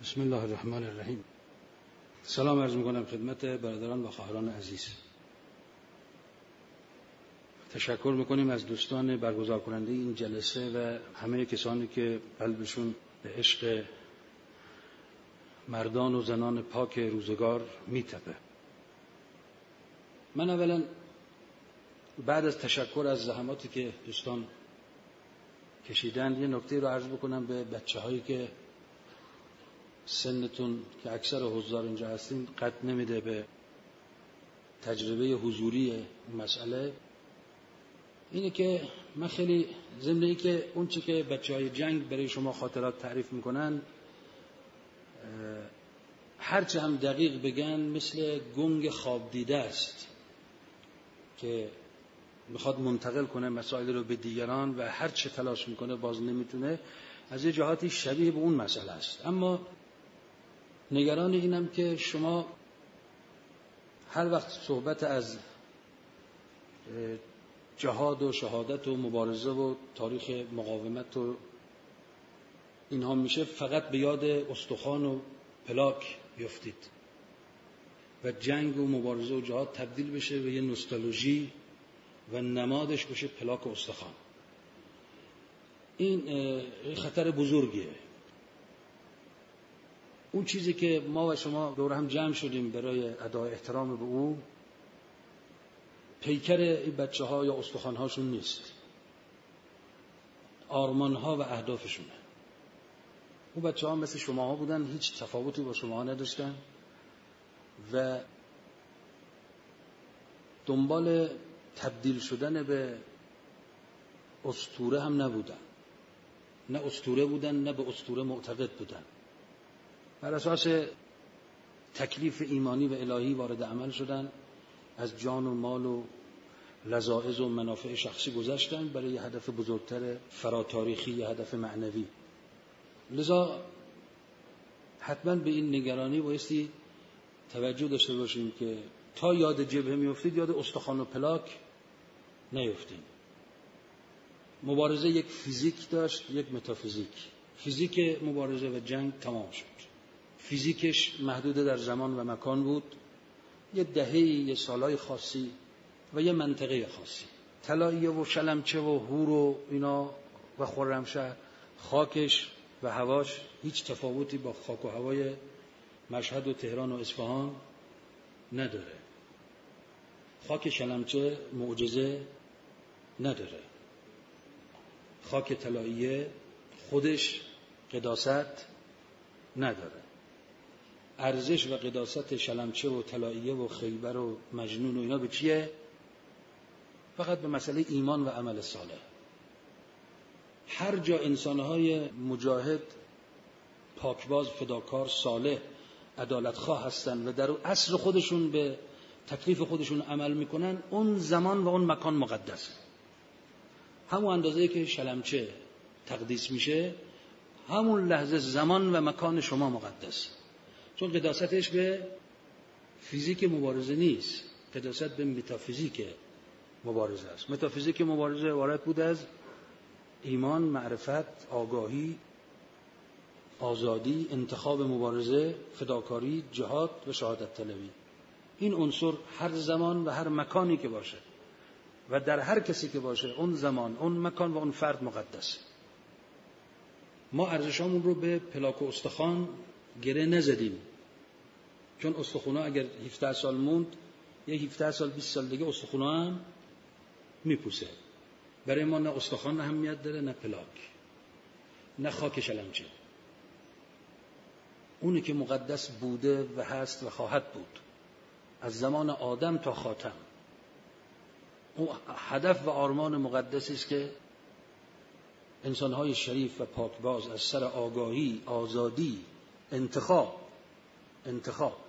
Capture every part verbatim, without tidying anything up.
بسم الله الرحمن الرحیم. سلام عرض میکنم خدمت برادران و خواهران عزیز. تشکر میکنیم از دوستان برگزار کننده این جلسه و همه کسانی که قلبشون به عشق مردان و زنان پاک روزگار میتپه. من اولا بعد از تشکر از زحماتی که دوستان کشیدن یه نکته رو عرض بکنم به بچه هایی که سنتون که اکثر حضار اینجا هستین قد نمیده به تجربه حضوری مسئله. اینه که من خیلی ضمن این که اون چی که بچه های جنگ برای شما خاطرات تعریف میکنن هرچه هم دقیق بگن مثل گنگ خواب دیده است که میخواد منتقل کنه مسائل رو به دیگران و هر چه تلاش میکنه باز نمیتونه. از یه جهاتی شبیه به اون مسئله است. اما نگران اینم که شما هر وقت صحبت از جهاد و شهادت و مبارزه و تاریخ مقاومت و اینها میشه فقط به یاد استخوان و پلاک بیفتید و جنگ و مبارزه و جهاد تبدیل بشه به یه نوستالژی و نمادش بشه پلاک و استخوان. این خطر بزرگیه. اون چیزی که ما و شما دور هم جمع شدیم برای ادای احترام به او پیکر این بچه ها یا استخوان هاشون نیست، آرمان ها و اهدافشونه. اون بچه ها مثل شما ها بودن، هیچ تفاوتی با شما ها نداشتن و دنبال تبدیل شدن به اسطوره هم نبودن. نه اسطوره بودن نه به اسطوره معتقد بودن. بر اساس تکلیف ایمانی و الهی وارد عمل شدن، از جان و مال و لذائذ و منافع شخصی گذشتن برای یه هدف بزرگتر فراتاریخی، یه هدف معنوی. لذا حتما به این نگرانی بایستی توجه داشته باشیم که تا یاد جبهه میافتید یاد استخوان و پلاک نیفتید. مبارزه یک فیزیک داشت، یک متافیزیک. فیزیک مبارزه و جنگ تمام شد. فیزیکش محدود در زمان و مکان بود، یه دهه، یه سالای خاصی و یه منطقه خاصی. طلاییه و شلمچه و هور و اینا و خرمشهر، خاکش و هواش هیچ تفاوتی با خاک و هوای مشهد و تهران و اصفهان نداره. خاک شلمچه معجزه نداره. خاک طلاییه خودش قداست نداره. ارزش و قداست شلمچه و طلاییه و خیبر و مجنون و اینا به چیه؟ فقط به مسئله ایمان و عمل صالح. هر جا انسانهای مجاهد، پاکباز، فداکار، صالح، عدالتخواه هستن و در اصل خودشون به تکلیف خودشون عمل میکنن، اون زمان و اون مکان مقدسه. همون اندازه‌ای که شلمچه تقدیس میشه، همون لحظه زمان و مکان شما مقدس. چون قداستش به فیزیک مبارزه نیست، قداست به متافیزیک مبارزه است. متافیزیک مبارزه عبارت بود از ایمان، معرفت، آگاهی، آزادی، انتخاب مبارزه، فداکاری، جهاد و شهادت طلبی. این عنصر هر زمان و هر مکانی که باشه و در هر کسی که باشه، اون زمان، اون مکان و اون فرد مقدس. ما ارزشامون رو به پلاک و استخوان گره نزدیم، چون استخونا اگر هفده سال موند، یه هفده سال بیست سال دیگه استخونا هم میپوسه. برای ما نه استخوان اهمیت داره، نه پلاک، نه خاک شلمچه. اونی که مقدس بوده و هست و خواهد بود از زمان آدم تا خاتم. اون هدف و آرمان مقدسی است که انسان‌های شریف و پاکباز از سر آگاهی، آزادی، انتخاب انتخاب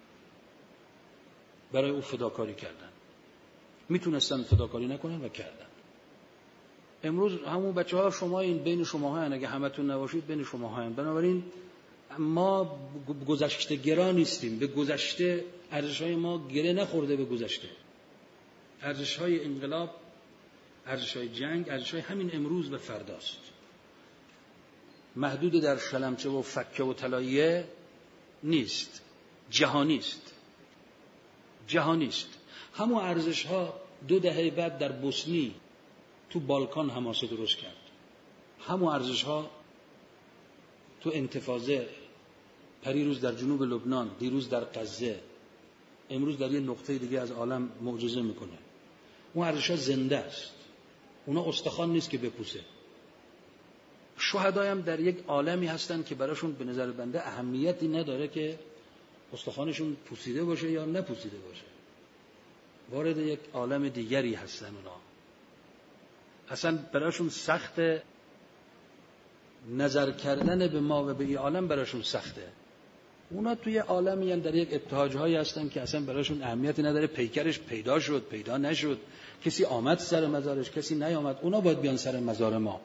برای او فداکاری کردن. میتونستن فداکاری نکنن و کردن. امروز همون بچه ها شما این بین شما ها هن. اگه همتون نباشید بین شما ها هن. بنابراین ما گذشته گرا نیستیم. به گذشته ارزش‌های ما گره نخورده. به گذشته ارزش‌های انقلاب، ارزش‌های جنگ، ارزش‌های همین امروز و فرداست. محدود در شلمچه و فکه و طلاییه نیست، جهانی است. جهانی است. همون ارزش ها دو دهه بعد در بوسنی تو بالکان حماسه درست کرد. همون ارزش ها تو انتفاضه پریروز در جنوب لبنان، دیروز در غزه، امروز در یه نقطه دیگه از عالم معجزه میکنه. اون ارزش ها زنده است. اونا استخوان نیست که بپوسه. شهدای هم در یک عالمی هستن که براشون به نظر بنده اهمیتی نداره که استخوانشون پوسیده باشه یا نپوسیده باشه. وارد یک عالم دیگری هستن اونا. اصلا براشون سخت نظر کردن به ما و به این عالم براشون سخته. اونا توی عالمی هم در یک ابتهاج‌هایی هستن که اصلا براشون اهمیتی نداره پیکرش پیدا شد پیدا نشد، کسی آمد سر مزارش کسی نیامد، اونا باید بیان سر مزار ما.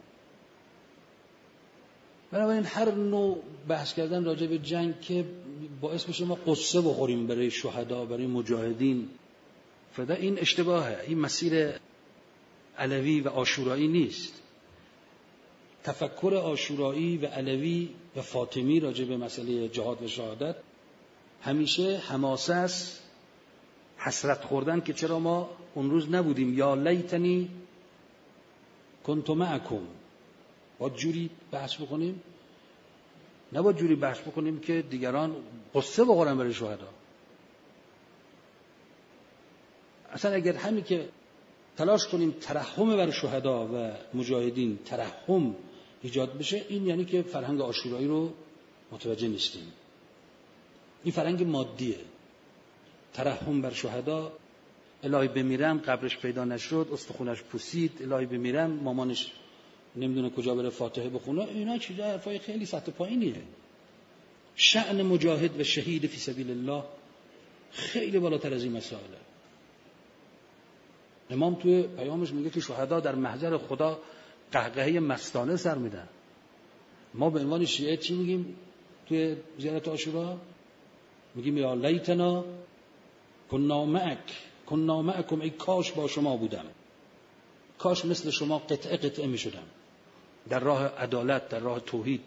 بنابراین هر نوع بحث کردن راجع به جنگ که باعث بشه ما قصه بخوریم برای شهدا، برای مجاهدین، فدا این اشتباهه. این مسیر علوی و عاشورایی نیست. تفکر عاشورایی و علوی و فاطمی راجع به مسئله جهاد و شهادت همیشه حماسه است، حسرت خوردن که چرا ما اون روز نبودیم. یا لیتنی کنت معکم. با جوری بحث بکنیم، نه با جوری بحث بکنیم که دیگران قصه بخورن برای شهدا. اصلا اگر همین که تلاش کنیم ترحم بر شهدا و مجاهدین ترحم ایجاد بشه، این یعنی که فرهنگ عاشورایی رو متوجه نیستیم. این فرهنگ مادیه. ترحم بر شهدا، الهی بمیرم قبرش پیدا نشد، استخونش پوسید، الهی بمیرم مامانش نمیدونه کجا بره فاتحه بخونه، اینا چیزا حرفای خیلی سطح پایینیه. شأن مجاهد و شهید فی سبیل الله خیلی بالاتر از این مسائله. امام توی پیامش میگه که شهدا در محضر خدا قهقهه مستانه سر میدن. ما به عنوان شیعه چی میگیم توی زیارت عاشورا؟ میگیم یا لیتنا کنا معک کنا معکم، ای کاش با شما بودم، کاش مثل شما قطعه قطعه میشدم در راه عدالت، در راه توحید.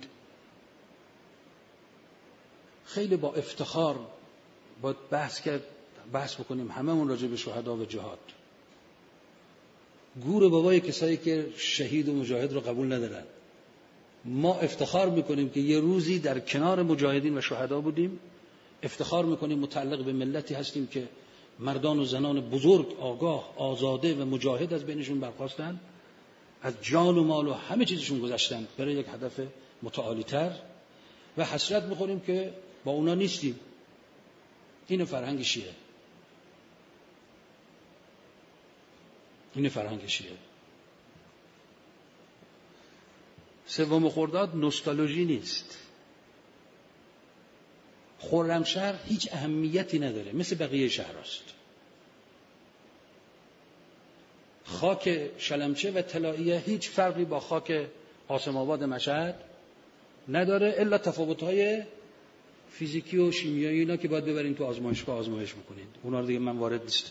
خیلی با افتخار باید بحث کرد، بحث بکنیم هممون راجع به شهدا و جهاد. گور بابای کسایی که شهید و مجاهد رو قبول ندارن. ما افتخار میکنیم که یه روزی در کنار مجاهدین و شهدا بودیم، افتخار میکنیم متعلق به ملتی هستیم که مردان و زنان بزرگ، آگاه، آزاده و مجاهد از بینشون برخاستن، از جان و مال و همه چیزشون گذاشتن برای یک هدف متعالی تر، و حسرت میخوریم که با اونا نیستیم. این فرهنگ شیعه. این فرهنگ شیعه. سوم خرداد نوستالژی نیست. خرمشهر هیچ اهمیتی نداره، مثل بقیه شهرهاست. خاک شلمچه و طلاییه هیچ فرقی با خاک قاسم آباد مشهد نداره، الا تفاوت‌های فیزیکی و شیمیایی اینا که باید ببرین تو آزمایشگاه آزمایش میکنید. اونا رو دیگه من وارد نیستم.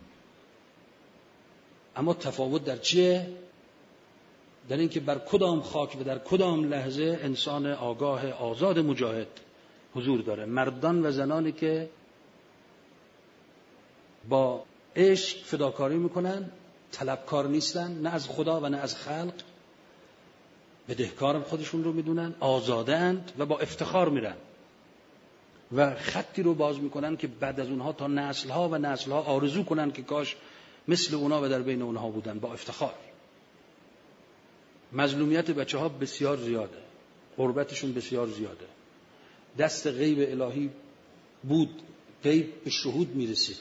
اما تفاوت در چیه؟ در این که بر کدام خاک و در کدام لحظه انسان آگاه آزاد مجاهد حضور داره. مردان و زنانی که با عشق فداکاری میکنن، طلبکار نیستن، نه از خدا و نه از خلق، بدهکار خودشون رو میدونن، آزاده اند و با افتخار میرن و خطی رو باز میکنن که بعد از اونها تا نسلها و نسلها آرزو کنن که کاش مثل اونا و در بین اونها بودن. با افتخار. مظلومیت بچه ها بسیار زیاده، غربتشون بسیار زیاده. دست غیب الهی بود، غیب به شهود میرسید.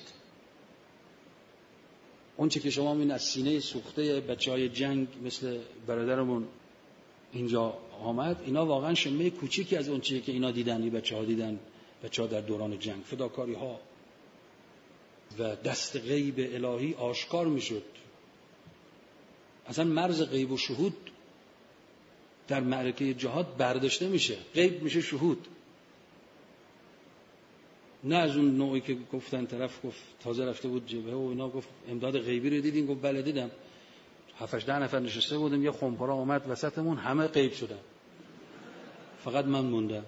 اون چه که شما می‌بینید از سینه سوخته بچه های جنگ مثل برادرمون اینجا آمد، اینا واقعا شمه کوچیکی از اون چیزی که اینا دیدن، این بچه ها دیدن، بچه ها در دوران جنگ، فداکاری ها و دست غیب الهی آشکار میشد. اصلا مرز غیب و شهود در معرکه جهاد برداشته میشه، غیب میشه شهود. نه از اون نوعی که گفتن طرف گفت تازه رفته بود جبهه و اینا گفت امداد غیبی رو دیدین؟ گفت بله دیدم. هفتش ده نفر نشسته بودیم، یه خمپاره اومد وسطمون، همه غیب شدن. فقط من موندم.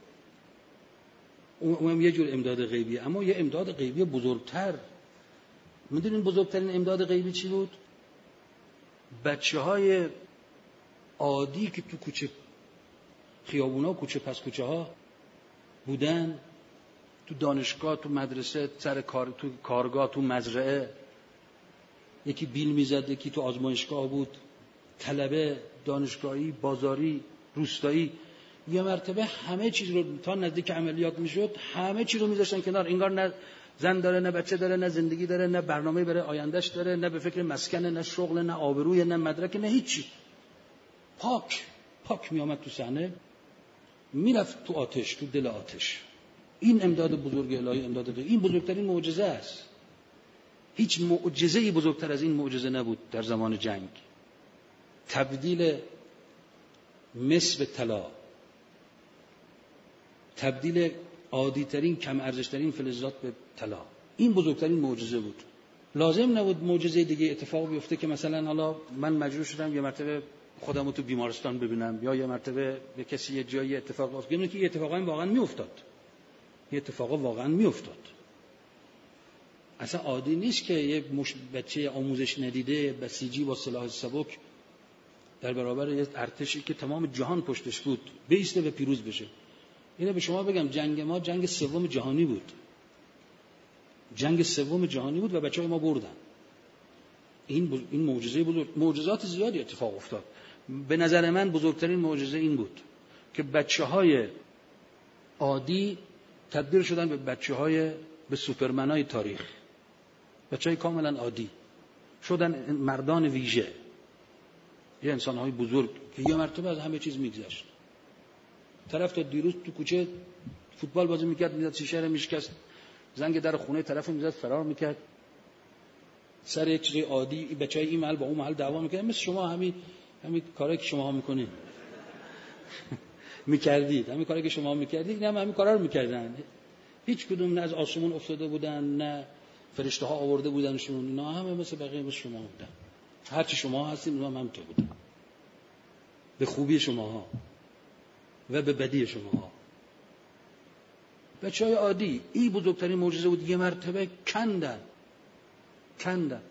اونم یه جور امداد غیبیه، اما یه امداد غیبی بزرگتر. میدونین بزرگترین امداد غیبی چی بود؟ بچه های عادی که تو کوچه خیابونا، کوچه پس کوچه ها بودن، تو دانشگاه، تو مدرسه، سر کار، تو کارگاه، تو مزرعه، یکی بیل میزد، یکی تو آزمایشگاه بود، طلبه، دانشگاهی، بازاری، روستایی، یه مرتبه همه چیز رو تا نزدیک عملیات میشد همه چیز رو میذاشتن کنار، انگار نه زن داره، نه بچه داره، نه زندگی داره، نه برنامه برای آیندهش داره، نه به فکر مسکنه، نه شغل، نه آبروی، نه مدرک، نه هیچی. پاک پاک میامد تو صحنه، میرفت تو آتش، تو دل آتش. این امداد بزرگ الهی، امداد غیبی، این بزرگترین معجزه است. هیچ معجزه‌ای بزرگتر از این معجزه نبود در زمان جنگ. تبدیل مس به طلا، تبدیل عادی‌ترین کم ارزش‌ترین فلزات به طلا، این بزرگترین معجزه بود. لازم نبود معجزه دیگه اتفاق بیفته که مثلا حالا من مجبور شدم یه مرتبه خودم رو تو بیمارستان ببینم، یا یه مرتبه به کسی یه جایی اتفاق افتاد. ببینید که یه اتفاقا واقعا میافتاد، یه اتفاقا واقعا میافتاد. اصلا عادی نیست که یه بچه آموزش ندیده بسیجی با سلاح سبک در برابر یه ارتشی که تمام جهان پشتش بود بایسته و پیروز بشه. اینو به شما بگم، جنگ ما جنگ سوم جهانی بود، جنگ سوم جهانی بود و بچه‌های ما بردن. این این معجزه بزرگ. معجزات زیادی اتفاق افتاد. به نظر من بزرگترین معجزه این بود که بچه‌های عادی تبدیل شدن به بچه‌های به سوپرمنای تاریخ. بچه‌های کاملا عادی شدن مردان ویژه، یه انسان‌های بزرگ که یه مرتبه از همه چیز میگذشت. طرف تا دیروز تو کوچه فوتبال بازی میکرد، میزد شیشه رو میشکست، زنگ در خونه طرف میزد فرار میکرد، سر یک چیز عادی بچهای این محل با اون محل دعوا میکرد. مثل شما همین همین کارایی که شما میکنید میکردید، همین کارایی که شما میکردید، هم همین کارا رو میکردن. هیچ کدوم نه از آسمون افتاده بودن، نه فرشته ها آورده بودنشون، اینا همه مثل بقیه مثل شما بودن. هر چی شما هستید اونا هم همینطور بودن، به خوبی شماها و به بدی شماها. بچهای عادی. این بزرگترین معجزه بود. یه مرتبه کندن کندن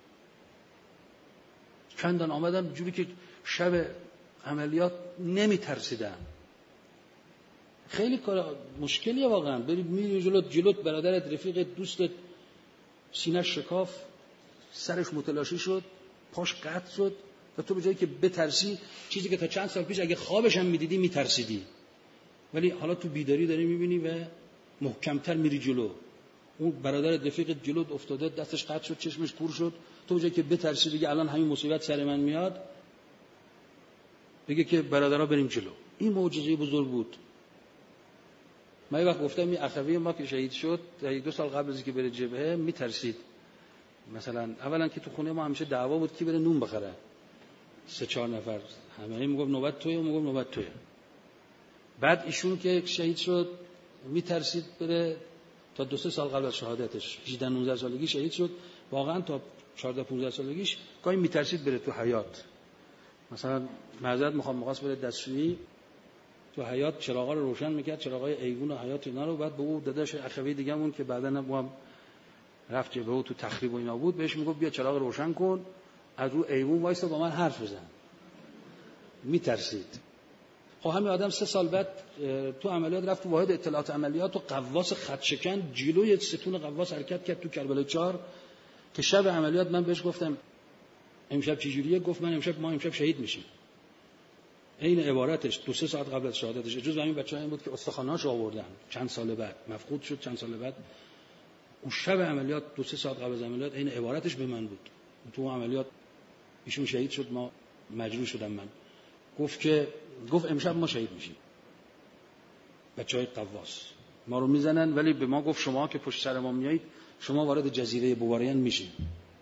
کندن آمدن جوری که شب عملیات نمی ترسیدن. خیلی کار مشکلیه واقعا. بری میری جلوت جلوت برادرت، رفیقت، دوستت سینه‌اش شکاف، سرش متلاشی شد، پاش قطع شد و تو به جایی که بترسی، چیزی که تا چند سال پیش اگه خوابش هم میدیدی میترسیدی، ولی حالا تو بیداری داری میبینی و محکمتر میری جلو. اون برادرت، رفیقت جلوت افتاده، دستش قطع شد، چشمش کور شد، تو به جایی که بترسی بگی الان همین مصیبت سر من میاد، بگه که برادرها بریم جلو. این معجزه بزرگ بود. من یه وقت گفتم این اخوی ما که شهید شد یک دو سال قبل از اینکه بره جبهه میترسید. مثلا اولا که تو خونه ما همیشه دعوا بود کی بره نون بخره، سه چهار نفر، همه میگفت نوبت توئه، میگفت نوبت توئه. بعد ایشون که شهید شد میترسید بره، تا دو سه سال قبل از شهادتش هجده نوزده سالگی شهید شد، واقعا تا چهارده پانزده سالگیش گاهی میترسید بره تو حیاط. مثلا معذرت میخوام می‌خواست بره دستشویی، تو حیاط چراغا رو روشن میکرد، چراغای ایوون و حیاط اینا رو، بعد به اون داداش اخوی دیگه‌مون که بعداً هم رفت جبهه و تو تخریب و اینا بود، بهش میگفت بیا چراغ روشن کن، از رو ایوون وایسا با من حرف بزن. میترسید. خب همین آدم سه سال بعد تو عملیات رفت تو واحد اطلاعات عملیات و قواس خط شکن جلوی ستون قواس حرکت کرد تو کربلای چهار که شب عملیات من بهش گفتم امشب چه جوریه؟ گفت من امشب ما امشب شهید میشیم. این عبارتش دو سه ساعت قبل از شهادتش. جز همین بچه‌ها این بود که استخوان‌هاشو آوردن چند سال بعد، مفقود شد چند سال بعد. اون شب عملیات دو سه ساعت قبل از عملیات این عبارتش به من بود. تو عملیات ایشون شهید شد، ما مجروح شدم. من گفت که گفت امشب ما شهید میشیم. بچهای قواس ما رو میزنن، ولی به ما گفت شما که پشت سر ما میایید شما وارد جزیره بوارین میشین.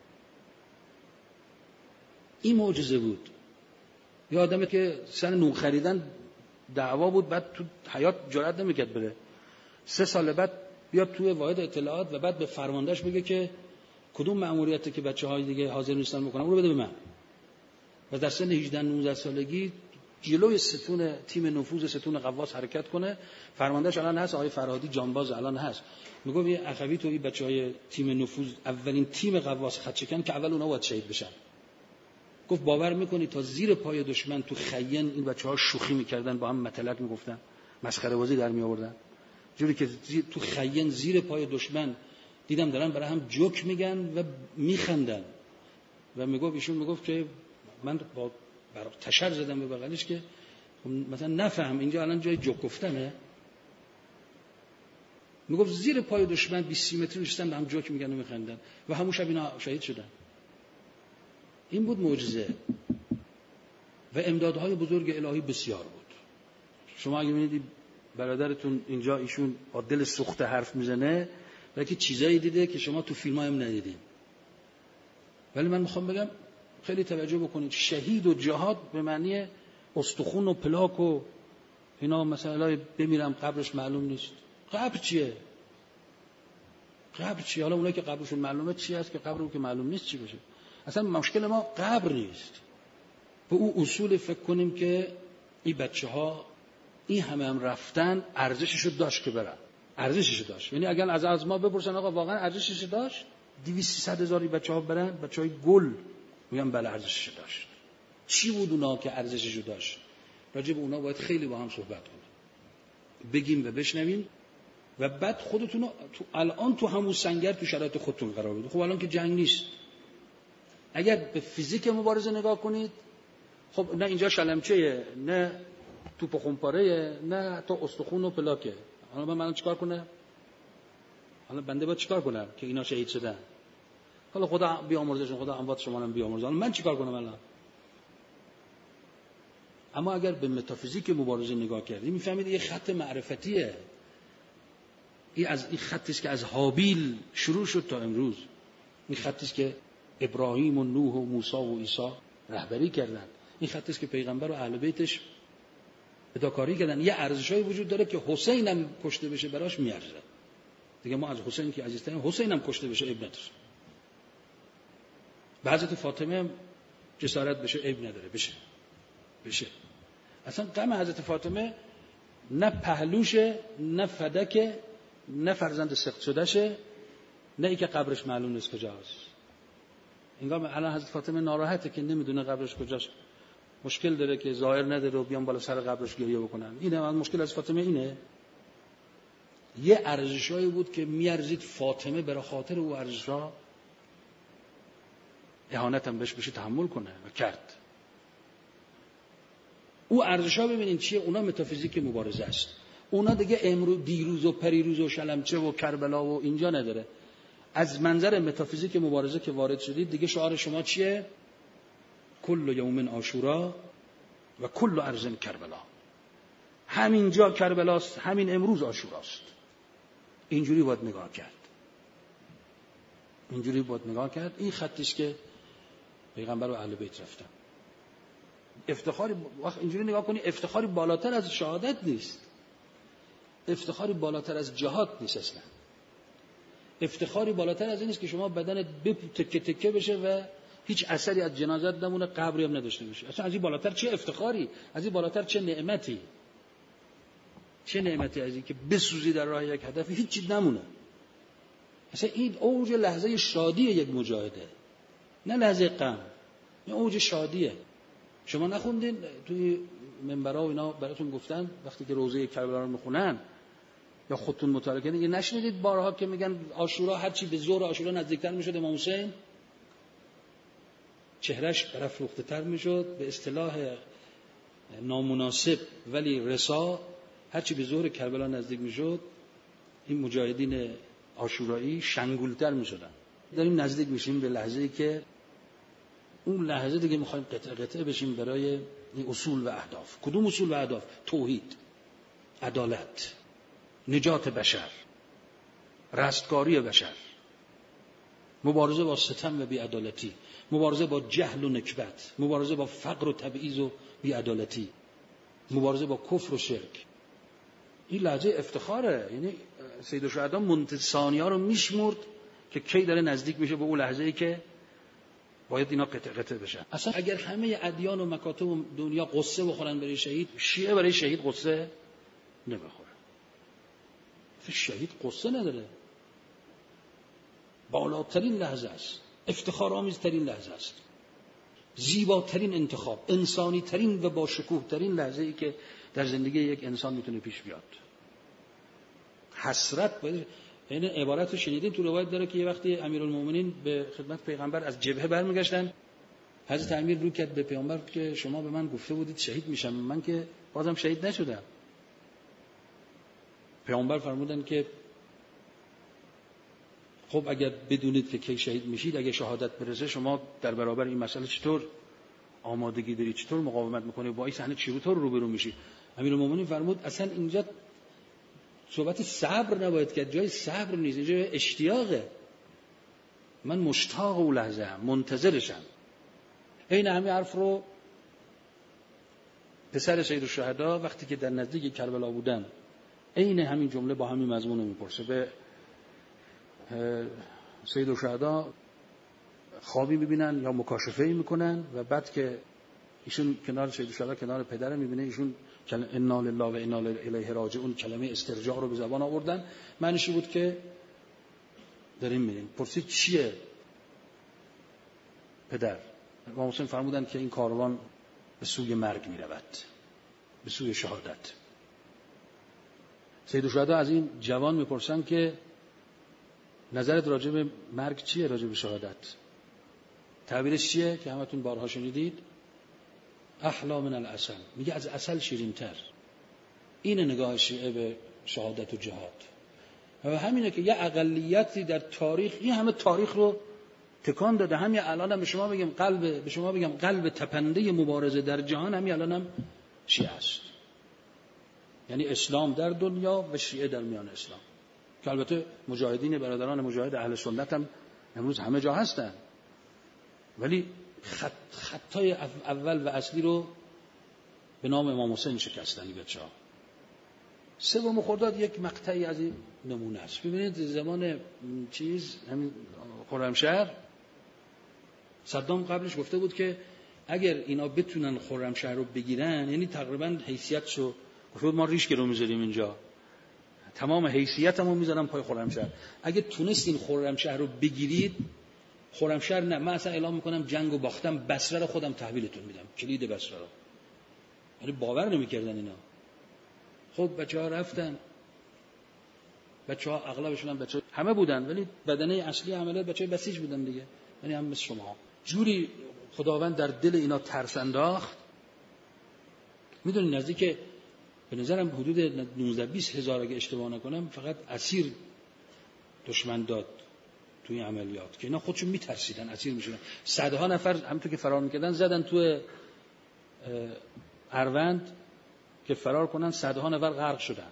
این معجزه بود. یه آدمی که سر نون خریدن دعوا بود، بعد تو حیاط جرئت نمیکرد بره، سه سال بعد بیاد توی واحد اطلاعات و بعد به فرماندهش بگه که کدوم مأموریتی که بچه‌های دیگه حاضر نیستن بکنن اون رو بده به من. و در سن هجده نوزده سالگی جلوی ستون تیم نفوذ ستون قواس حرکت کنه. فرماندهش الان هست، آقای فرهادی جانباز الان هست. میگه یه اخوی تو این بچهای تیم نفوذ اولین تیم قواس خط شکن که اول اونها باید شهید بشن. گفت باور میکنی تا زیر پای دشمن تو خین این بچه‌ها شوخی میکردن، با هم متلک میگفتن، مسخره بازی در می آوردن، جوری که تو خین زیر پای دشمن دیدم دارن برای هم جوک میگن و میخندن. و میگفت ایشون میگفت که من با برای تشر زدم به بغلش که مثلا نفهم اینجا الان جای جوک گفتنه. میگفت زیر پای دشمن بیست متری نشستن به هم جوک میگن و میخندن و همون شب اینا شهید شدن. این بود معجزه و امدادهای بزرگ الهی بسیار بود. شما اگه ببینید برادرتون اینجا ایشون با دل سوخته حرف میزنه بلکه چیزایی دیده که شما تو فیلم‌ها هم ندیدین. ولی من میخوام بگم خیلی توجه بکنید، شهید و جهاد به معنی استخون و پلاک و اینا مثلا بمیرم قبرش معلوم نیست. قبر چیه؟ قبر چیه؟ حالا اونایی که قبرشون معلومه چی هست که قبر اون که معلوم نیست چی بشه؟ اصلا مشکل ما قبر نیست. به اون اصول فکر کنیم که این بچه‌ها این همه هم رفتن ارزششو داشت که برن. ارزششو داشت. یعنی اگر از از ما بپرسن آقا واقعا ارزششو داشت؟ دویست سیصد هزار بچه‌ها برن، بچه‌های گل، میگم بله ارزششو داشت. چی بود اونا که ارزششو داشت؟ راجع به اونا باید خیلی با هم صحبت کنیم. بگیم و بشنویم و بعد خودتون تو الان تو همون سنگر تو شرایط خودتون قرار بدید. خب الان که جنگ نیست. اگر به فیزیک مبارزه نگاه کنید، خب نه اینجا شلمچه‌ایه، نه توپ و خمپاره‌ایه، نه تو استخون و پلاکه. حالا من من چیکار کنم؟ حالا بنده باید چیکار کنم که اینا شهید شدن؟ حالا خدا بیامرزشون، خدا اموات شما رو بیامرزه. حالا من چیکار کنم الان؟ اما اگر به متافیزیک مبارزه نگاه کردیم میفهمید یه خط معرفتیه. این از این خطی است که از هابیل شروع شد تا امروز. این خطی است که ابراهیم و نوح و موسی و عیسی رهبری کردن. این خطی است که پیغمبر و اهل بیتش فداکاری کردن. یه ارزشایی وجود داره که حسین هم کشته بشه براش میارزه. دیگه ما از حسین که عزیزترین، حسین هم کشته بشه عیب نداره. به حضرت فاطمه هم جسارت بشه عیب نداره، بشه بشه. اصلا غم حضرت فاطمه نه پهلوشه، نه فدکه، نه فرزند سخت شدهشه، نه ای که قبرش معلوم نیست کجاست. انگار الان حضرت فاطمه ناراحته که نمیدونه قبرش کجاست، مشکل داره که ظاهر نداره و بیان بالا سر قبرش گریه بکنن. اینه من مشکل از فاطمه اینه. یه ارزشایی بود که میارزید فاطمه برای خاطر او ارزشا اهانت هم بهش بشه تحمل کنه و کرد. او ارزشا ببینید چیه؟ اونا متافیزیک مبارزه است. اونا دیگه امروز دیروز و پریروز و شلمچه و کربلا و اینجا نداره. از منظر متافیزیک مبارزه که وارد شدید دیگه شعار شما چیه؟ کل یوم عاشورا و کل ارض کربلا. همین جا کربلاست، همین امروز عاشوراست. اینجوری باید نگاه کرد. اینجوری باید نگاه کرد. این خطیش که پیغمبر و اهل بیت رفتن. افتخاری وقت اینجوری نگاه کنی، افتخاری بالاتر از شهادت نیست. افتخاری بالاتر از جهاد نیست اصلا. افتخاری بالاتر از این است که شما بدنت تکه تکه بشه و هیچ اثری از جنازت نمونه، قبری هم نداشته باشه. اصلا از این بالاتر چه افتخاری؟ از این بالاتر چه نعمتی؟ چه نعمتی از این که بسوزی در راه یک هدف هیچ چیز نمونه. اصلا این اوج لحظه شادی یک مجاهده، نه لحظه غم. این اوج شادیه. شما نخوندین توی منبرها و اینا براتون گفتن وقتی که روزه کربلا رو میخونن یا خودتون مطالعه کردین، یه نشنیدید بارها که میگن عاشورا هر چی به ظهر عاشورا نزدیکتر میشد امام حسین چهرهش برافروخته تر میشد، به اصطلاح نامناسب ولی رسا، هر چی به ظهر کربلا نزدیک میشد این مجاهدین عاشورایی شنگولتر میشدن. داریم نزدیک میشیم به لحظه‌ای که اون لحظه دیگه میخوایم قطعه قطعه بشیم برای این اصول و اهداف. کدوم اصول و اهداف؟ توحید، عدالت، نجات بشر، رستگاری بشر، مبارزه با ستم و بی‌عدالتی، مبارزه با جهل و نکبت، مبارزه با فقر و تبعیض و بی‌عدالتی، مبارزه با کفر و شرک. این لحظه افتخاره. یعنی سید الشهدا منتصانی‌ها رو میشمرد که کی داره نزدیک میشه به اون لحظه‌ای که باید اینا قطع قطع بشن. اصلا اگر همه ادیان و مکاتب دنیا قصه بخورن برای شهید، شیعه برای شهید قصه نمیخوره. شهید قصه نداره. بالاترین لحظه است، افتخارآمیزترین لحظه است، زیباترین انتخاب، انسانی ترین و با شکوه ترین لحظه ای که در زندگی یک انسان میتونه پیش بیاد. حسرت باید، این عبارت رو شنیدین تو روایت داره که یه وقتی امیرالمومنین به خدمت پیغمبر از جبهه برمیگشتن، حضرت امیر رو کرد به پیغمبر که شما به من گفته بودید شهید میشم، من که بازم شهید نشدم. پیغمبر فرمودن که خب اگر بدونید که کی شهید میشید، اگر شهادت برسه، شما در برابر این مسئله چطور آمادگی دارید، چطور مقاومت میکنید، با این صحنه چطور روبرو میشید؟ امیرالمومنین فرمود اصلا اینجا صحبت صبر نباید کرد، جای صبر نیست، اینجا اشتیاقه. من مشتاق اون لحظه ام، منتظرشم. این همین حرف رو پسر سید الشهدا وقتی که در نزدیک کربلا بودن، این همین جمله با همین مضمون میپرسه. به سید الشهدا خوابی میبینن یا مکاشفه‌ای میکنن و بعد که ایشون کنار سید الشهدا کنار پدر میبینه، ایشون انا لله و انا الیه راجعون کلمه استرجاع رو به زبان آوردن. معنیش بود که داریم میریم. پرسید چیه پدر؟ امام حسین فرمودن که این کاروان به سوی مرگ میرود، به سوی شهادت. سید الشهدا از این جوان میپرسن که نظرت راجع به مرگ چیه، راجع به شهادت؟ تعبیرش چیه که همتون بارها شنیدید؟ احلا من العسل، میگه از عسل شیرین تر. این نگاه شیعه به شهادت و جهاد. و همینه که یه اقلیتی در تاریخ این همه تاریخ رو تکان داده. همین الان هم به شما بگم قلب به شما بگم قلب تپنده مبارزه در جهان همین الان هم شیعه است. یعنی اسلام در دنیا و شیعه در میان اسلام. که البته مجاهدین برادران مجاهد اهل سنت هم امروز همه جا هستن، ولی خط خطای اول و اصلی رو به نام امام حسین شکستن این بچه‌ها. سوم خرداد یک مقطعی از این نمونه است. ببینید زمان چیز همین خرمشهر، صدام قبلش گفته بود که اگر اینا بتونن خرمشهر رو بگیرن، یعنی تقریبا حیثیتشو گفت ما ریش رو میذاریم اینجا، تمام حیثیتمو میذارم پای خرمشهر. اگه تونستین خرمشهر رو بگیرید، خرمشهر نه، من اصلا اعلام میکنم جنگو باختم، بصره رو خودم تحویلتون میدم، کلید بصره رو. یعنی باور نمیکردن اینا. خب بچه‌ها رفتن، بچه‌ها اغلبشون هم بچه‌ها همه بودن، ولی بدنه اصلی عملیات بچه‌های بسیج بودن دیگه، یعنی هم مثل شما. جوری خداوند در دل اینا ترس انداخت. میدونید نزدیک به نظرم حدود نوزده بیست هزار اگه اشتباه نکنم فقط اسیر دشمن داد توی عملیات، که اینا خودشون میترسیدن اسیر میشدن. صدها نفر همونطور که فرار میکردن زدن توی اروند که فرار کنن، صدها نفر غرق شدن.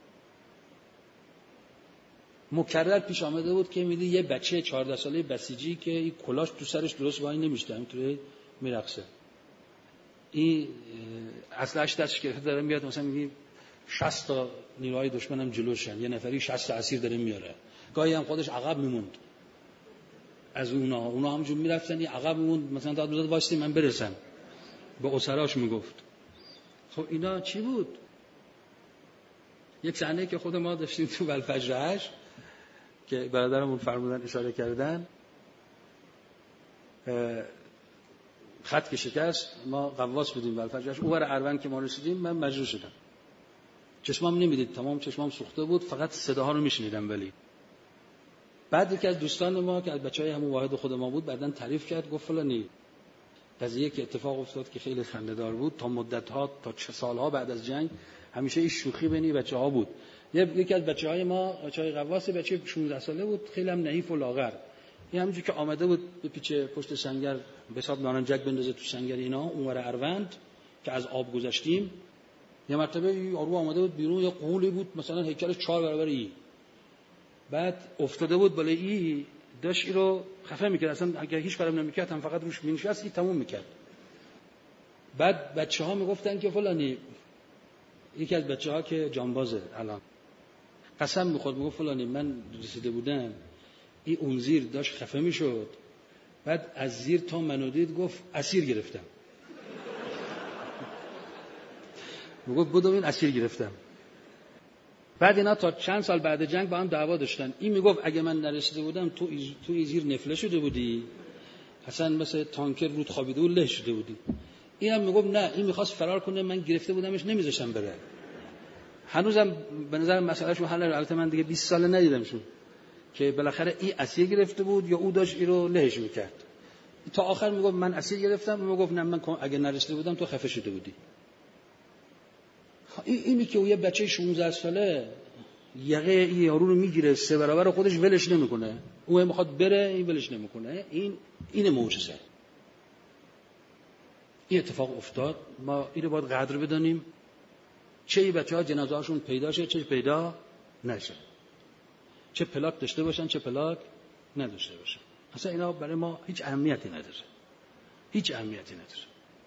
مکرر پیش آمده بود که میدی یه بچه چهارده ساله بسیجی که این کلاش تو سرش درست وای نمیشته، همینطوری میرقصه، این اسلحه‌اش دستش گرفته داره میاد، مثلا میگی شصت تا نیروهای دشمنم جلوشن، یه نفری شصت تا اسیر داره میاره. گاهی هم خودش عقب میموند از اونا، اونا همونجور میرفتن، این عقب میموند، مثلا داد میزد واسه من برسم، به اسراش میگفت. خب اینا چی بود؟ یک صحنه که خود ما داشتیم تو الفجر هشت که برادرمون فرمودن اشاره کردن، خط که شکست، ما قواس بودیم الفجر هشت، اونور اروند که ما رسیدیم من مجروح شدم، چشمام نمیدید، تمام چشمام سوخته بود، فقط صداها رو میشنیدم. ولی بعد یکی از دوستان ما که از بچهای همون واحد خود ما بود بعدن تعریف کرد، گفت فلانی قضیه که اتفاق افتاد که خیلی خنده‌دار بود، تا مدت‌ها تا چه سال‌ها بعد از جنگ همیشه این شوخی بین بچه‌ها بود. یکی از بچه‌های ما، بچه‌های قواس، بچه شانزده ساله بود، خیلی هم نحیف و لاغر، این همونجوری که آمده بود به پیچ پشت سنگر به حساب نارنجک بندازه تو سنگر اینا اونور اروند که از آب گذشتیم، یه مرتبه یارو آمده بود بیرون، یه قولی بود مثلا هیکلش چهار برابر ای، بعد افتاده بود بالای ای، داشت ای رو خفه میکرد، اصلا اگه هیچ کارم نمیکرد هم فقط روش مینشست، ای تموم میکرد. بعد بچه‌ها میگفتن که فلانی، یکی از بچه‌ها که جانبازه الان قسم میخورد، میگفت فلانی من رسیده بودم این اونزیر داشت خفه میشد، بعد از زیر تا منو دید گفت اسیر گرفتم. میگفت بدو این اسیر گرفتم. بعد اینا تا چند سال بعد جنگ با هم دعوا داشتن. این میگفت اگه من نرسیده بودم تو تو زیر نفله شده بودی، اصلا مثل تانکر رود خوابیده و له شده بودی. اینم میگفت نه، این میخواست فرار کنه، من گرفته بودمش نمیذاشتم بره. هنوزم به نظر مسئلهشون حل نشد. البته من دیگه بیست سال ندیدمشون که بالاخره این اسیر گرفته بود یا او داشت این رو لهش میکرد. تا آخر میگفت من اسیر گرفتم، میگفت نه من اگه نرسیده بودم تو خفه شده بودی. اینی که یه بچه شانزده ساله یقه این یارو رو میگیره، سه برابر خودش ولش نمیکنه، اون میخواد بره این ولش نمیکنه، این این معجزه. این اتفاق افتاد، ما اینو باید قدر بدانیم. چه بچه‌ها جنازه هاشون پیدا شه، چه پیدا نشه، چه پلاک داشته باشن چه پلاک نداشته باشن، اصلا اینا برای ما هیچ اهمیتی نداره، هیچ اهمیتی نداره.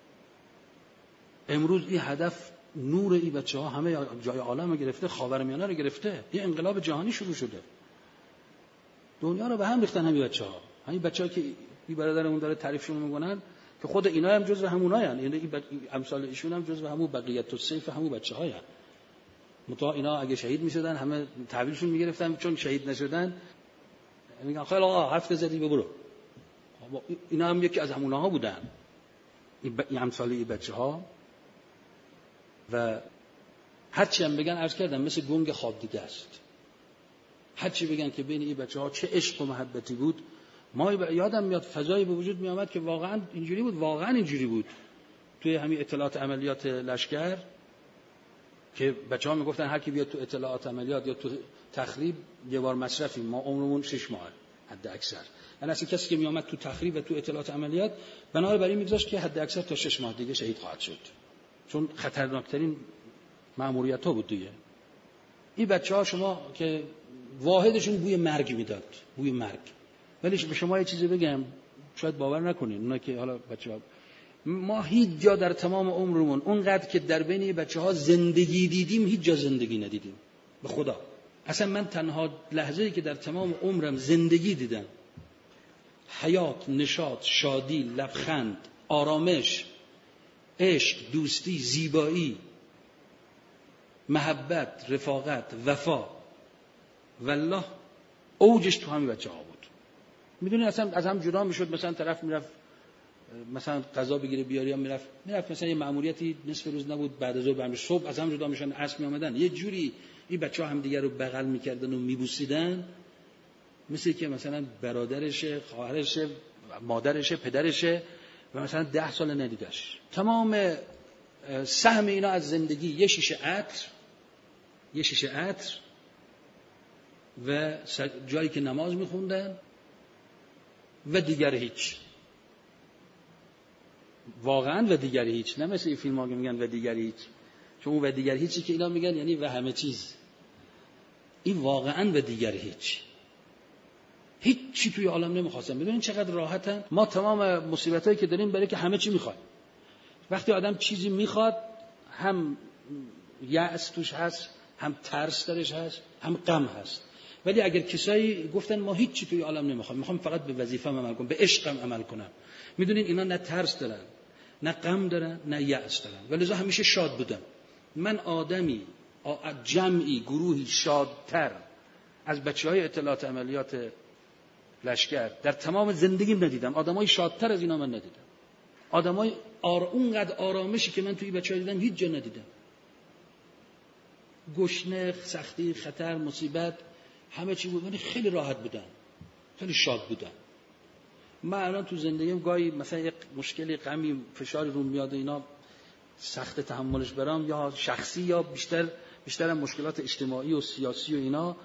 امروز این هدف نور این بچه‌ها همه جای عالم رو گرفته، خاورمیانه رو گرفته، یه انقلاب جهانی شروع شده، دنیا رو به هم ریختن همین بچه‌ها. همین بچه‌ها که این برادرمون داره تعریفشون میکنن که خود اینا هم جزو همونایان، یعنی این امثال ایشون هم جزو همون بقیت السیف همون بچه‌هایان. متا اینا اگه شهید میشدن همه تحویلشون میگرفتن، چون شهید نشدن میگن خیلی آقا حرف زدی برو. اینا هم یکی از همونها بودن، این امثال این بچه‌ها. و هرچی هم بگن عرض کردم مثل گنگ خواب دیده است. هرچی بگن که بین این بچه‌ها چه عشق و محبتی بود، ما یادم میاد فضایی به وجود می آمد که واقعا اینجوری بود، واقعا اینجوری بود. توی همین اطلاعات عملیات لشکر که بچه‌ها میگفتن هر کی بیاد تو اطلاعات عملیات یا تو تخریب یه بار مصرفی، ما عمرمون شش ماه حد اکثر. یعنی اصلا کسی که می آمد تو تخریب و تو اطلاعات عملیات بنابراین میگذاشت که حد اکثر تا شش ماه دیگه شهید خواهد شد، چون خطرناکترین مأموریت‌ها بود دیگه. این بچه‌ها شما که واحدشون بوی مرگ میداد، بوی مرگ. ولی به شما یه چیزی بگم شاید باور نکنین، اونا که حالا بچه‌ها، ما هیچ جا در تمام عمرمون اونقدر که در بین بچه‌ها زندگی دیدیم هیچ جا زندگی ندیدیم. به خدا اصلا من تنها لحظه‌ای که در تمام عمرم زندگی دیدم، حیات، نشاط، شادی، لبخند، آرامش، عشق، دوستی، زیبایی، محبت، رفاقت، وفا، والله اوجش تو همین بچه‌ها بود. میدونی اصلا از هم جدا میشد، مثلا طرف میرفت مثلا غذا بگیره بیاری، یا میرفت میرفت مثلا یه مأموریتی نصف روز نبود، بعد از ظهر برمی صبح از هم جدا میشن، عصر میآمدن، یه جوری این بچه‌ها هم دیگه رو بغل میکردن و میبوسیدن، مثل که مثلا برادرشه، خواهرشه، مادرشه، پدرشه و مثلا ده سال ندیدش. تمام سهم اینا از زندگی یه شیشه عطر، یه شیشه عطر و جایی که نماز میخوندن و دیگر هیچ. واقعا و دیگر هیچ، نه مثل این فیلم ها که میگن و دیگر هیچ، چون اون و دیگر هیچی که اینا میگن یعنی و همه چیز، این واقعا و دیگر هیچ، هیچ چی توی عالم نمیخواستن. ببینید چقدر راحتن. ما تمام مصیبتایی که داریم برای که همه چی میخوایم. وقتی آدم چیزی میخواد هم یأس توش هست، هم ترس درش هست، هم غم هست. ولی اگر کسایی گفتن ما هیچ چی توی عالم نمیخوایم، میخوام فقط به وظیفه‌ام عمل کنم، به عشقم عمل کنم، میدونین اینا نه ترس دارن، نه غم دارن، نه یأس دارن، ولذا همیشه شاد بودن. من آدمی، جمعی، گروهی شادتر از بچهای اطلاعات عملیات لشکر در تمام زندگیم ندیدم. آدمای شادتر از اینا من ندیدم. آدمای آر... اونقدر آرامشی که من توی بچه‌ها دیدم هیچ جا ندیدم. گشنه، سختی، خطر، مصیبت، همه چی بود، ولی خیلی راحت بودن، خیلی شاد بودن. من الان تو زندگیم گاهی مثلا یک مشکلی، غمی، فشاری رو میاد و اینا سخت تحملش برام، یا شخصی یا بیشتر بیشتر مشکلات اجتماعی و سیاسی و اینا،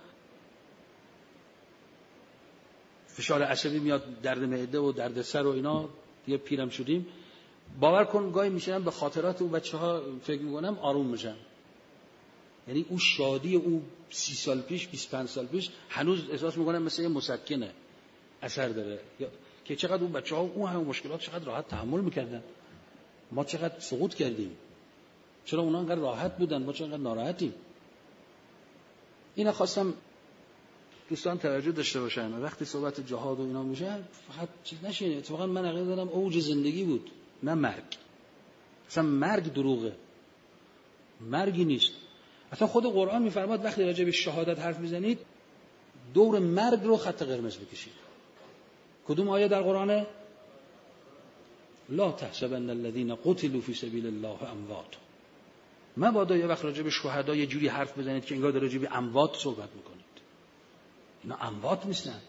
فشار عصبی میاد، درد معده و درد سر و اینا، دیگه پیرم شدیم. باور کن گاهی میشنم به خاطرات اون بچه‌ها فکر میکنم آروم میشم. یعنی اون شادی او سی سال پیش، بیست و پنج سال پیش هنوز احساس میکنم مثل یه مسکنه اثر داره، که چقدر اون بچه‌ها اون همه مشکلات چقدر راحت تحمل میکردن. ما چقدر سقوط کردیم، چرا اونا انقدر راحت بودن، ما چقدر ناراحتیم. اینا خواستم دوستان توجه داشته باشن وقتی صحبت جهاد و اینا میشه فقط چیز نشه. اتفاقا من عقیده دارم اوج زندگی بود، نه مرگ. اصلا مرگ دروغه، مرگی نیست. اصلا خود قرآن میفرماد وقتی راجع به شهادت حرف میزنید دور مرگ رو خط قرمز بکشید. کدوم آیه در قرآنه؟ لا تحسبن الذين قتلوا في سبيل الله اموات. مبادا یه وقت راجع به شهدا یه جوری حرف بزنید که انگار راجع به اموات صحبت میکنید. اینا اموات نیستن،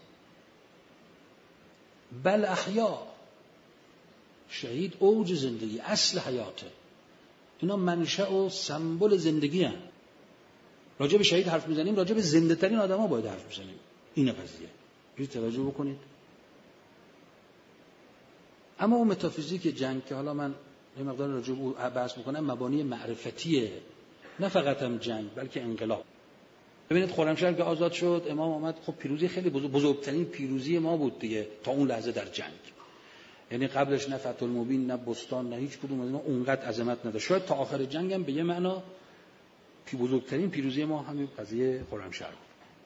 بل احیا. شهید اوج زندگی، اصل حیاته. اینا منشأ و سمبل زندگی هستند. راجع به شهید حرف میزنیم، راجع به زنده ترین آدما باید حرف بزنیم. اینه قضیه. بی توجه بکنید. اما اون متافیزیک جنگ که حالا من یه مقدار راجع به اون بحث میکنم، مبانی معرفتیه، نه فقط هم جنگ بلکه انقلاب. ببینید خرمشهر که آزاد شد، امام آمد، خب پیروزی خیلی بزرگ، بزرگترین پیروزی ما بود دیگه تا اون لحظه در جنگ. یعنی قبلش نه فتح المبین، نه بستان، نه هیچ کدوم از اینا اونقدر عظمت نداشت. شاید تا آخر جنگ هم به یه معنا پی بزرگترین پیروزی ما همین قضیه خرمشهر بود.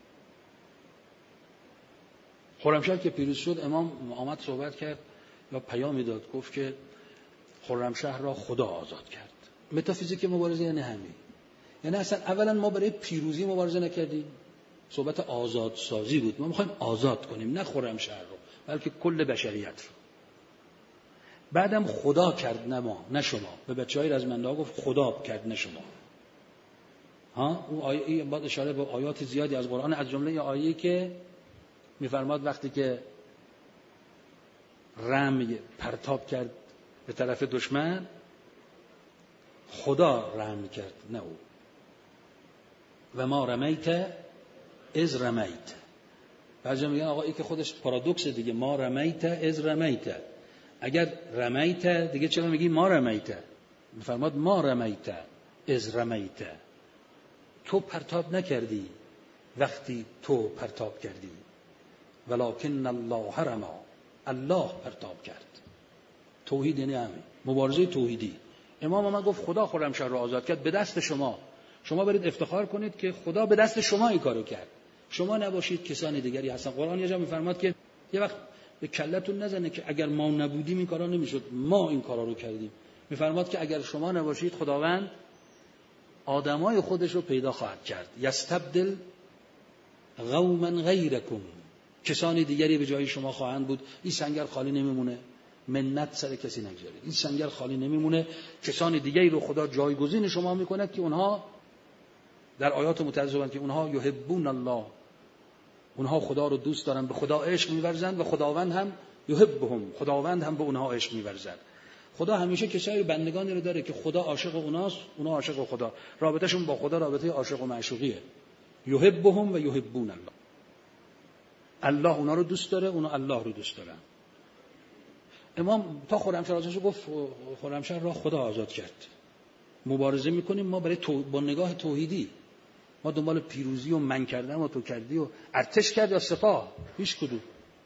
خرمشهر که پیروز شد، امام آمد صحبت کرد یا پیامی داد، گفت که خرمشهر را خدا آزاد کرد. متافیزیک مبارزه یعنی همین. یعنی اصلا اولا ما برای پیروزی مبارزه نکردیم، صحبت آزادسازی بود. ما میخوایم آزاد کنیم، نه خرمشهر رو بلکه کل بشریت رو. بعدم خدا کرد، نه ما، نه شما. به بچهای رزمنده ها گفت خدا کرد، نه شما. ها اون آیه بعد اشاره به آیات زیادی از قرآن، از جمله آیه‌ای که میفرماد وقتی که رمی پرتاب کرد به طرف دشمن، خدا رحم کرد، نه او. و ما رمیت از رمیت. بعضی میگن آقا این که خودش پارادوکس دیگه، ما رمیت از رمیت. اگر رمیت دیگه چرا میگی ما رمیت؟ میفرماد ما رمیت از رمیت. تو پرتاب نکردی وقتی تو پرتاب کردی، ولکن الله رما. الله پرتاب کرد. توحید یعنی همین، مبارزه توحیدی. امام ما گفت خدا خرمشهر رو آزاد کرد به دست شما. شما برید افتخار کنید که خدا به دست شما این کارو کرد. شما نباشید کسان دیگری هستن. قرآن یه جا میفرماد که یه وقت به کلتون نزنه که اگر ما نبودیم این کارا نمیشد، ما این کارا رو کردیم. میفرماد که اگر شما نباشید خداوند آدمای خودش رو پیدا خواهد کرد. یستبدل قوما غیرکم. کسان دیگری به جای شما خواهند بود. این سنگر خالی نمیمونه. منت سر کسی نگذارید. این سنگر خالی نمیمونه. کسان دیگری رو خدا جایگزین شما میکنه که اونها در آیات متعددند که اونها یحبون الله، اونها خدا رو دوست دارن، به خدا عشق می‌ورزند و خداوند هم یحبهم، خداوند هم به اونها عشق می‌ورزد. خدا همیشه کسایی بندگانی رو داره که خدا عاشق اوناست، اونها عاشق خدا. رابطه‌شون با خدا رابطه عاشق و معشوقیه. یحبهم و یحبون الله. الله اونا رو دوست داره، اونا الله رو دوست دارن. امام تا خرمشهر آزاد شد گفت خرمشهر را خدا آزاد کرد. مبارزه میکنیم ما برای تو... با نگاه توحیدی. ما دنبال پیروزی و من کردن و تو کردی و ارتش کرد یا سپاه، هیچ کدوم.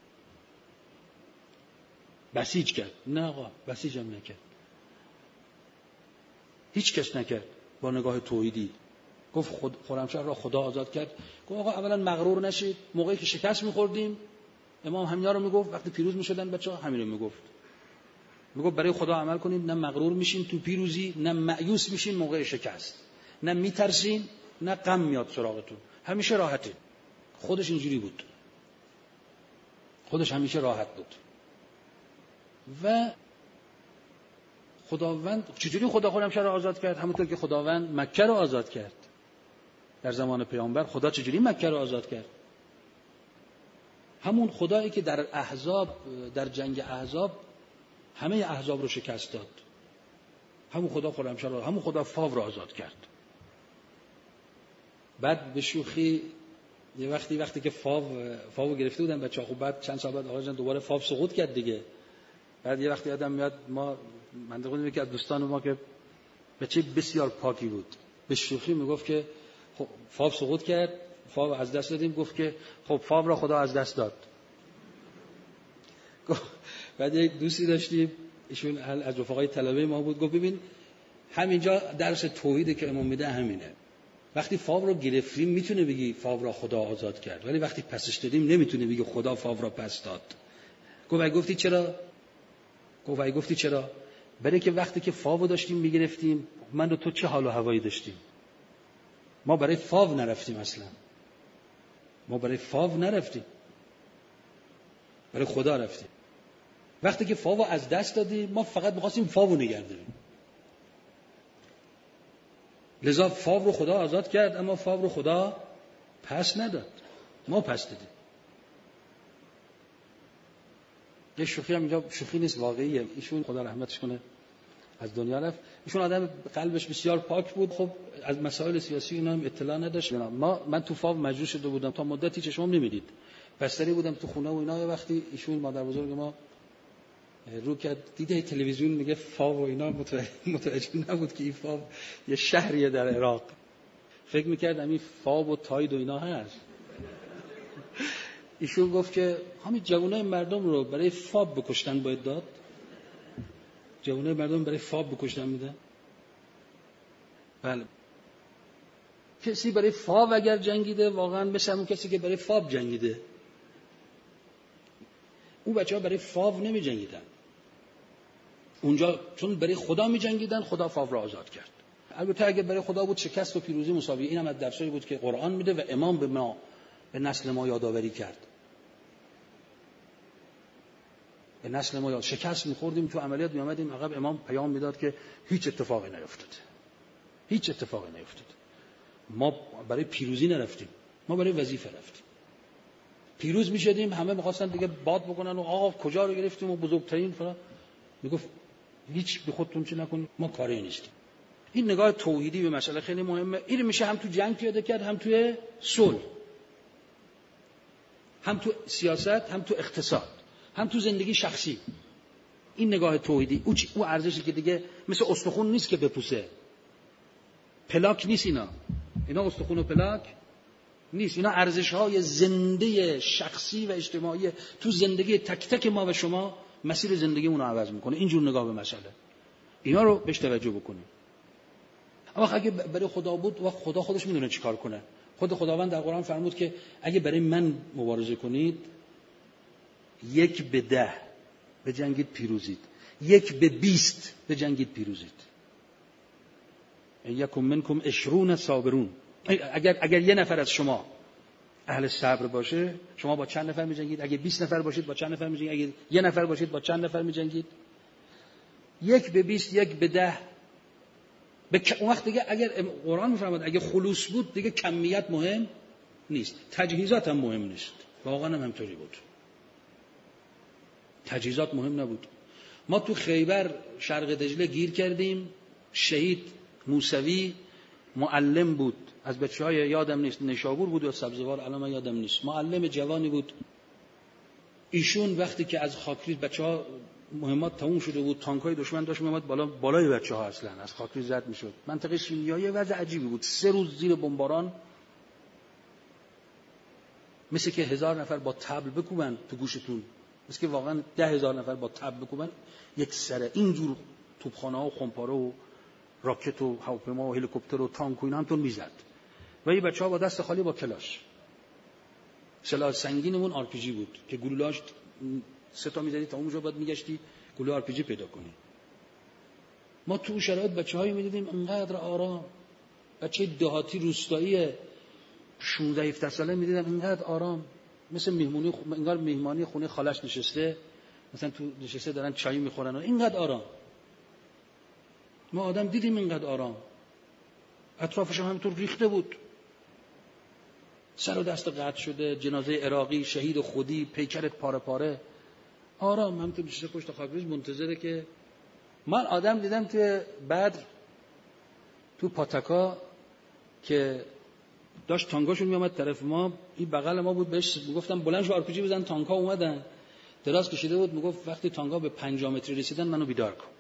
بسیج کرد، نه آقا بسیج هم نکرد، هیچ کس نکرد. با نگاه توحیدی گفت خود خرمشهر را خدا آزاد کرد. گفت آقا اولا مغرور نشید. موقعی که شکست میخوردیم امام همینا رو میگفت، وقتی پیروز میشدن بچه‌ها همین رو میگفت. میگفت برای خدا عمل کنید، نه مغرور میشین تو پیروزی، نه مایوس میشین موقع شکست، نه میترسین، نه غم میاد سراغتون، همیشه راحتین. خودش اینجوری بود، خودش همیشه راحت بود. و خداوند چجوری خدا خرمشهر رو آزاد کرد؟ همونطور که خداوند مکه رو آزاد کرد در زمان پیامبر. خدا چجوری مکه رو آزاد کرد؟ همون خدایی که در احزاب، در جنگ احزاب همه احزاب رو شکست داد، همون خدا خرمشهر رو، همون خدا فاو رو آزاد کرد. بعد به شوخی یه وقتی وقتی که فاو فاو گرفته بودن بچه‌ها، خب بعد چند سال بعد آقا جان دوباره فاو سقوط کرد دیگه. بعد یه وقتی آدم میاد، ما من دیدم که از دوستان ما که بچه بسیار پاکی بود، به شوخی میگفت که خب فاو سقوط کرد، فاو از دست دادیم. گفت که خب فاو را خدا از دست داد. بعد یک دوستی داشتیم، ایشون از رفقای طلبه ما بود، گفت ببین همینجا درس توحید که امام میده همینه. وقتی فاو رو گرفتیم میتونه بگی فاو را خدا آزاد کرد، ولی وقتی پسش دادیم نمیتونه بگی خدا فاو را پس داد. گفت اگه گفتی چرا؟ گفت اگه گفتی چرا؟ برای که وقتی که فاو داشتیم میگرفتیم من و تو چه حال و هوایی داشتیم؟ ما برای فاو نرفتیم، اصلا ما برای فاو نرفتیم، برای خدا رفتیم. وقتی که فاو از دست دادیم ما فقط می‌خواستیم فاو نگه داریم. لذا فاو رو خدا آزاد کرد، اما فاو رو خدا پس نداد، ما پس دادیم. یه شوخی هم اینجا شوخی نیست، واقعیه. ایشون خدا رحمتش کنه از دنیا رفت. ایشون آدم قلبش بسیار پاک بود، خب از مسائل سیاسی اینا هم اطلاع نداشت. ما من تو فاو مجبور شده بودم تا مدتی چشمام نمیدید، بستری بودم تو خونه و اینا. یه وقتی ایشون مادر بزرگ ما رو کرد دیده تلویزیون میگه فاو و اینا، متوجه نبود که این فاو یه شهریه در عراق. فکر میکرد همین فاو و تاید و اینا هست. ایشون گفت که همین جوانای مردم رو برای فاب بکشتن باید داد. جوانای مردم برای فاب بکشتن میدن؟ بله. کسی برای فاب اگر جنگیده واقعا مثل همون کسی که برای فاب جنگیده. اون بچه‌ها برای فاب نمی جنگیدن. اونجا چون برای خدا می جنگیدن، خدا فاب را آزاد کرد. البته اگر برای خدا بود شکست و پیروزی مساویه. این هم از درسایی بود که قرآن میده و امام به ما به نسل ما یادآوری کرد. به نسل ما یاد شکست می‌خوردیم تو عملیات می‌آمدیم عقب، امام پیام میداد که هیچ اتفاقی نیفتاد. هیچ اتفاقی نیفتاد. ما برای پیروزی نرفتیم، ما برای وظیفه رفتیم. پیروز می‌شدیم همه می‌خواستن دیگه باد بکنن و آقا کجا رو گرفتیم و بزرگترین فلان. میگفت هیچ به خودتون چه نکنید، ما کاری نیستیم. این نگاه توحیدی به مسئله خیلی مهمه. این میشه هم تو جنگ پیاده کرد، هم توی صلح، هم تو سیاست، هم تو اقتصاد، هم تو زندگی شخصی. این نگاه توحیدی او, او ارزشی که دیگه مثل استخون نیست که بپوسه، پلاک نیست. اینا اینا استخون و پلاک نیست. اینا ارزش‌های زنده شخصی و اجتماعی تو زندگی تک تک ما و شما مسیر زندگیمون رو عوض میکنه. اینجور نگاه به مسئله، اینا رو بهش توجه بکنیم. اما اگه برای خدا بود، وقت خدا خودش میدونه چیکار کنه. خود خداوند در قرآن فرمود که اگه برای من مبارزه کنید یک به ده به جنگید پیروزید، یک به بیست به جنگید پیروزید. یکم منکم عشرون صابرون. اگر اگر یه نفر از شما اهل صبر باشه، شما با چند نفر می‌جنگید؟ اگه بیست نفر باشید با چند نفر می‌جنگید؟ اگه یه نفر باشید با چند نفر می‌جنگید؟ یک به بیست، یک به ده. به اون وقت دیگه اگر قرآن می‌فرماد اگه خلوص بود دیگه کمیت مهم نیست، تجهیزات هم مهم نیست. واقعا هم همینطوری بود. تجهیزات مهم نبود. ما تو خیبر شرق دجله گیر کردیم. شهید موسوی معلم بود، از بچه‌های یادم نیست نشابور بود یا سبزوار، الان من یادم نیست. معلم جوانی بود. ایشون وقتی که از خاکریز بچه‌ها مهمات تموم شده بود، تانک‌های دشمن داشت میومد بالا، بالای بچه‌ها اصلا از خاکریز رد میشد. منطقه شیمیایی وضع عجیبی بود. سه روز زیر بمباران مثل که هزار نفر با طبل بکوبن تو گوشتون، مثل که واقعا ده هزار نفر با طبل بکوبن یک سره. اینجور توپخانه‌ها و خمپاره و راکت و هواپیما و هلیکوپتر و تانک و اینا همتون میزد. و این بچه‌ها با دست خالی با کلاش، سلاح سنگینمون آر پی جی بود که گلولاش سه تا می‌زدی تا اونجا بعد میگشتی گلوله آر پی جی پیدا کنی. ما تو شرایط بچه‌هایی می‌دیدیم انقدر آرام، بچه دهاتی روستایی شانزده هفده ساله می‌دیدم انقدر آرام، مثل مهمونی انگار مهمانی خونه خالش نشسته، مثلا تو نشسته دارن چای می‌خورن و اینقدر آرام. ما آدم دیدیم اینقدر آرام، اطرافش هم همینطور ریخته بود، سر و دست قطع شده، جنازه عراقی، شهید خودی، پیکرت پاره پاره، آرام همینطور نشسته پشت خاکریز منتظره که. من آدم دیدم که بعد تو پاتاکا که داشت تانگاشون میامد طرف ما، این بغل ما بود، بهش میگفتم بلند شو آر پی جی بزن، تانکا اومدن. دراز کشیده بود، میگفت وقتی تانکا به پنجاه متری رسیدن منو بیدار کن.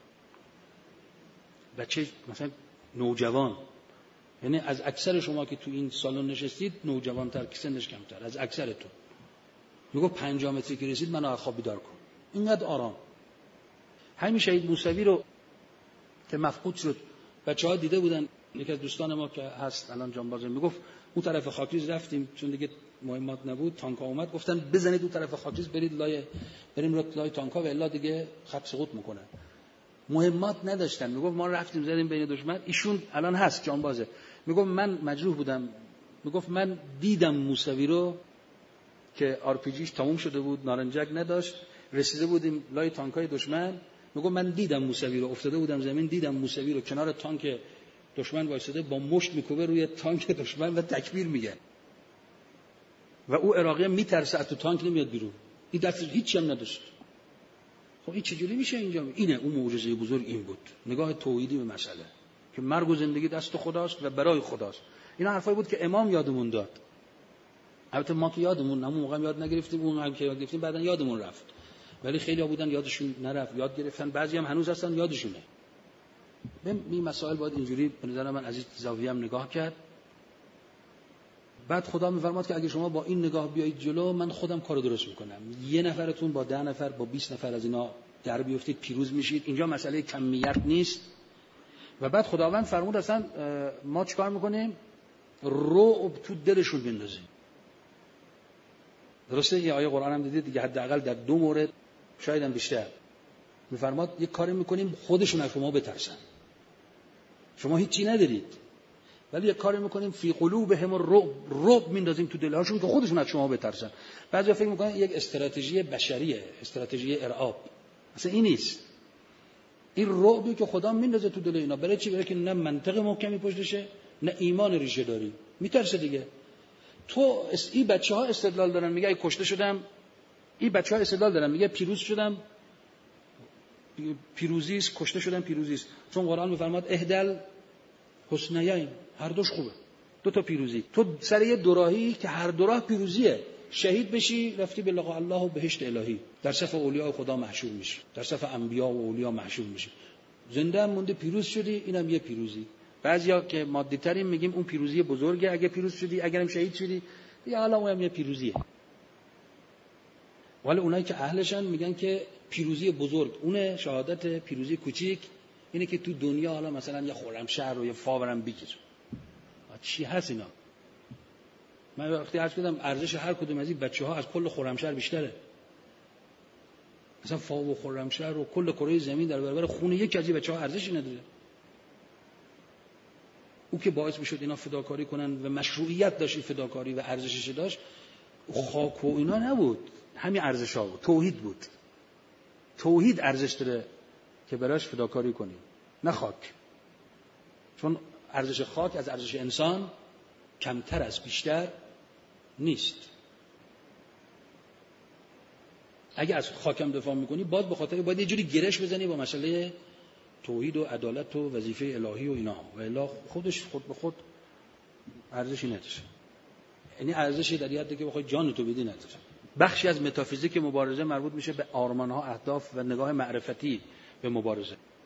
بچه مثلا نوجوان، یعنی از اکثر شما که تو این سالن نشستید نوجوان‌تر، که سنش کمتر از اکثرتون، میگفت پنجاه متری که رسید منو از خواب بیدار کن. اینقدر آرام. همین شهید موسوی رو که مفقود شد بچه‌ها دیده بودن، یکی از دوستان ما که هست الان جانبازه میگفت اون طرف خاکریز رفتیم چون دیگه مهمات نبود، تانکا اومد، گفتن بزنید اون طرف خاکریز برید لای بریم رو لای تانکا و الا دیگه خط سقوط میکنه. مهمات نداشتن. میگفت ما رفتیم زدیم بین دشمن. ایشون الان هست جانبازه، میگفت من مجروح بودم، میگفت من دیدم موسوی رو که آر پی جیش تموم شده بود، نارنجک نداشت، رسیده بودیم لای تانکای دشمن، میگفت من دیدم موسوی رو، افتاده بودم زمین دیدم موسوی رو کنار تانک دشمن وایساده با مشت میکوبه روی تانک دشمن و تکبیر میگه و او عراقی میترسه از تو تانک نمیاد بیرون. این دست هیچی هم نداشت. خب این چجوری میشه اینجا؟ اینه اون معجزه بزرگ این بود، نگاه توحیدی به مسئله که مرگ و زندگی دست خداست و برای خداست. اینا حرفایی بود که امام یادمون داد. البته ما که یادمون همون موقع یاد نگرفتیم، اون هم که یاد گرفتیم بعدن یادمون رفت، ولی خیلی ها بودن یادشون نرفت، یاد گرفتن، بعضی هم هنوز هستن یادشونه. این مسائل باید اینجوری به نظر من از این زاویه هم نگاه کرد. بعد خدا میفرماد که اگه شما با این نگاه بیایید جلو، من خودم کارو درست میکنم. یه نفرتون با ده نفر با بیست نفر از اینا در بیافتید پیروز میشید. اینجا مسئله کمیت نیست. و بعد خداوند فرمود اصلا ما چیکار میکنیم؟ رعب تو دلشون بندازیم. درسته؟ یه آیه قرآن هم دیدید دیگه، حداقل در دو مورد شاید هم بیشتر میفرماد یک کاری میکنیم خودشون از شما بترسن. شما هیچی ندارید ولی یک کاری میکنیم فی قلوبهم الرعب، رعب میندازیم تو دلهاشون که خودشون از شما بترسن. بعضیا فکر میکنن یک استراتژی بشریه، استراتژی ارعاب. اصلا این نیست. این رعبی که خدا میندازه تو دل اینا برای چی؟ برای که نه منطق محکمی پشتشه نه ایمان ریشه داری، میترسه دیگه. تو این بچه‌ها استدلال دارن میگه ای کشته شدم، این بچه‌ها استدلال دارن میگه پیروز شدم، پیروزی است، کشته شدم پیروزی است. چون قرآن میفرماد اهدل حسنیین، هر دوش خوبه، دو تا پیروزی. تو سر یه دوراهی که هر دوراه پیروزیه، شهید بشی رفتی به لقاء الله و بهشت الهی، در صف اولیاء خدا محشور میشی، در صف انبیا و اولیاء محشور میشی. زنده هم مونده پیروز شدی، اینم یه پیروزی. بعضیا که مادی ترین میگیم اون پیروزی بزرگه، اگه پیروز شدی اگرم شهید شدی یا حالا اونم یه پیروزیه. ولی اونایی که اهلشن میگن که پیروزی بزرگ اونه، شهادت پیروزی کوچیک اینه که تو دنیا حالا مثلا یه خرمشهر رو یه فاورم بگیر. چی هست اینا؟ من وقتی عرض کردم ارزش هر کدوم از این بچه‌ها از کل خرمشهر بیشتره. مثلا فاو و خرمشهر و کل کره زمین در برابر خون یکی از این بچه‌ها ارزشی نداره. او که باعث میشد اینا فداکاری کنن و مشروعیت داشت فداکاری و ارزشش داشت، خاک و اینا نبود، همین ارزش‌ها بود، توحید بود. توحید ارزش داره که براش فداکاری کنی، نه خاک. چون ارزش خاک از ارزش انسان کمتر است، بیشتر نیست. اگه از خاکم دفاع میکنی باز به خاطر باید یه جوری گرش بزنی با مسئله توحید و عدالت و وظیفه الهی و اینا، و الا خودش خود به خود ارزشی نداره. یعنی ارزشی در حدی که بخوای جان تو بدی نداره. بخشی از متافیزیک مبارزه مربوط میشه به آرمان‌ها، اهداف و نگاه معرفتی به مبارزه.